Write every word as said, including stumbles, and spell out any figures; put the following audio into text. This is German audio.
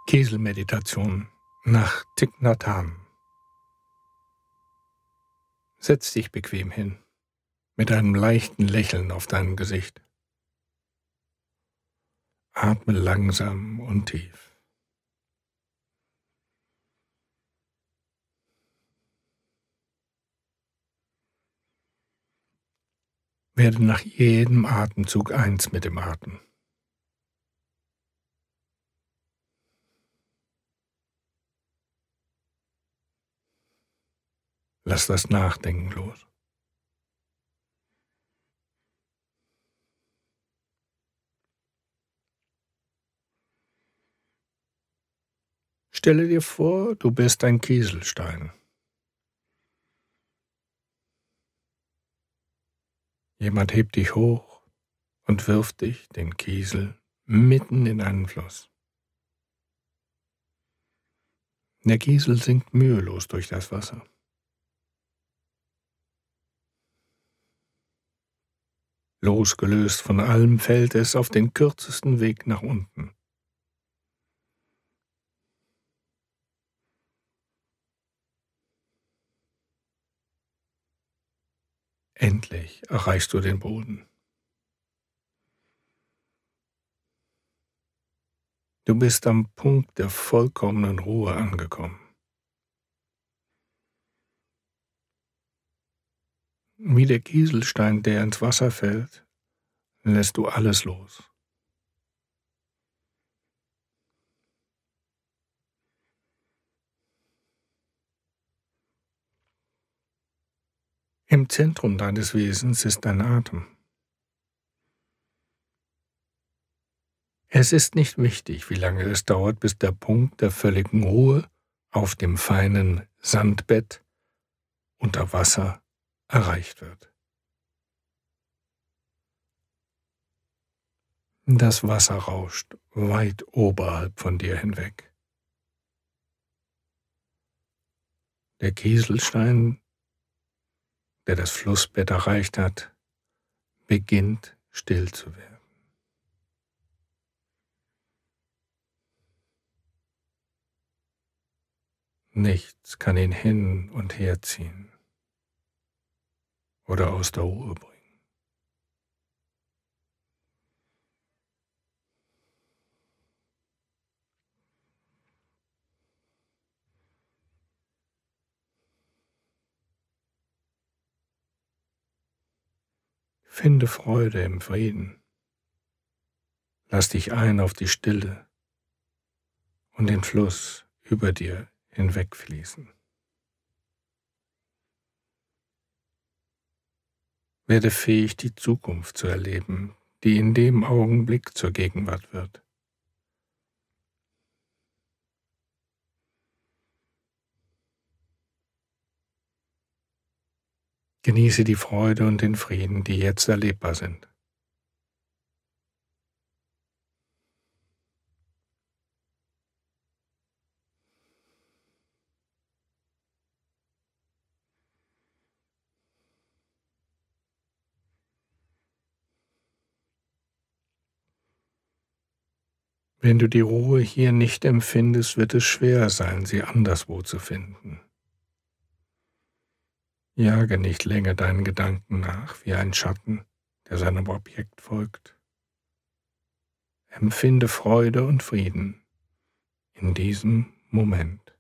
Kieselmeditation nach Thich Nhat Hanh. Setz dich bequem hin, mit einem leichten Lächeln auf deinem Gesicht. Atme langsam und tief. Werde nach jedem Atemzug eins mit dem Atem. Lass das Nachdenken los. Stelle dir vor, du bist ein Kieselstein. Jemand hebt dich hoch und wirft dich, den Kiesel, mitten in einen Fluss. Der Kiesel sinkt mühelos durch das Wasser. Losgelöst von allem fällt es auf den kürzesten Weg nach unten. Endlich erreichst du den Boden. Du bist am Punkt der vollkommenen Ruhe angekommen. Wie der Kieselstein, der ins Wasser fällt, lässt du alles los. Im Zentrum deines Wesens ist dein Atem. Es ist nicht wichtig, wie lange es dauert, bis der Punkt der völligen Ruhe auf dem feinen Sandbett unter Wasser erreicht wird. Das Wasser rauscht weit oberhalb von dir hinweg. Der Kieselstein, der das Flussbett erreicht hat, beginnt still zu werden. Nichts kann ihn hin und her ziehen oder aus der Ruhe bringen. Finde Freude im Frieden. Lass dich ein auf die Stille und den Fluss über dir hinwegfließen. Werde fähig, die Zukunft zu erleben, die in dem Augenblick zur Gegenwart wird. Genieße die Freude und den Frieden, die jetzt erlebbar sind. Wenn du die Ruhe hier nicht empfindest, wird es schwer sein, sie anderswo zu finden. Jage nicht länger deinen Gedanken nach wie ein Schatten, der seinem Objekt folgt. Empfinde Freude und Frieden in diesem Moment.